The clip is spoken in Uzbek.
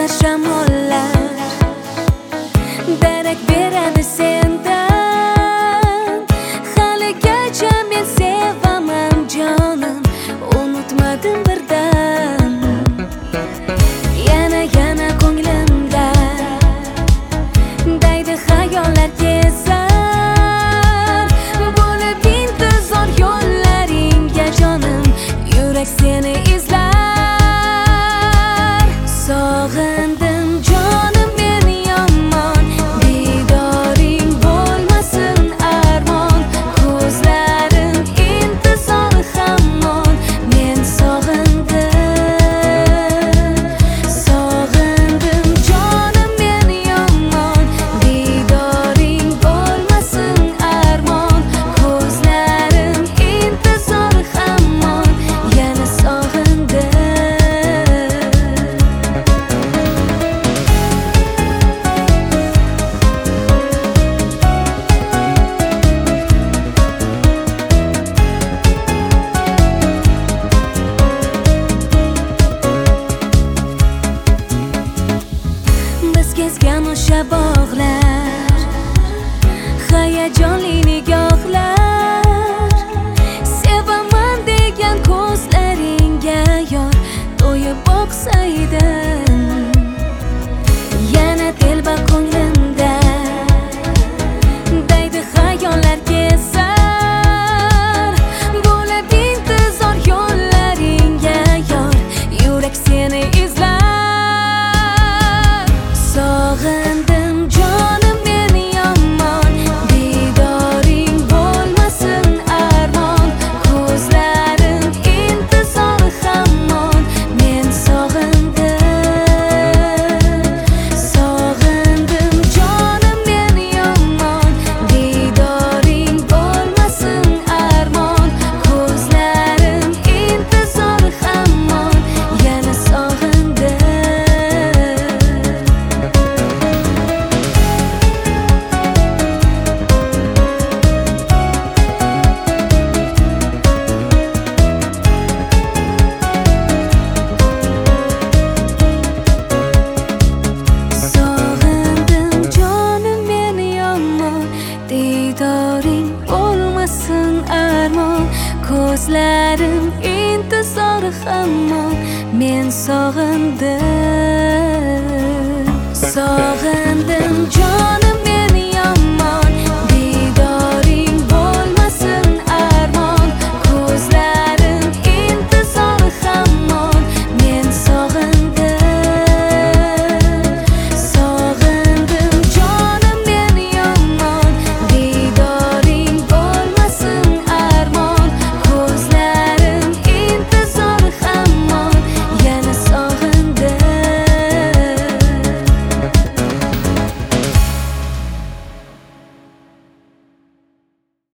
yana shamollar darak beradi sendan. Haligacha men sevaman jonim, unutmadim birdan. Yana ko'nglimda daydi xayollar kezar, bo'lib intizor yo'llaringga jonim, yurak seni izlar. Sog'indim jonim men yomon, didoring bo'lmasin armon, ko'zlarim intizor hamon, men sog'indim. Sog'indim jonim men yomon, didoring bo'lmasin armon, ko'zlarim intizor hamon, yana sog'indim. Biz kezgan o'sha bog'lar, hayajonli nigohlar, sevaman degan ko'zlaringga yor to'yib boqsaydim. Yana telba ko'nglimda daydi xayollar kezar, bo'lib intizor yo'llaringga yor, yurak seni izlar. Sog'indim jonim men yomon, didoring bo'lmasin armon, ko'zlarim intizor hamon, men sog'indim. Sog'indim jonim men yomon, didoring bo'lmasin armon, ko'zlarim intizor hamon, yana sog'indim. Sog'indim jonim men yomon, didoring bo'lmasin armon, ko'zlarim intizor hamon, men sog'indim.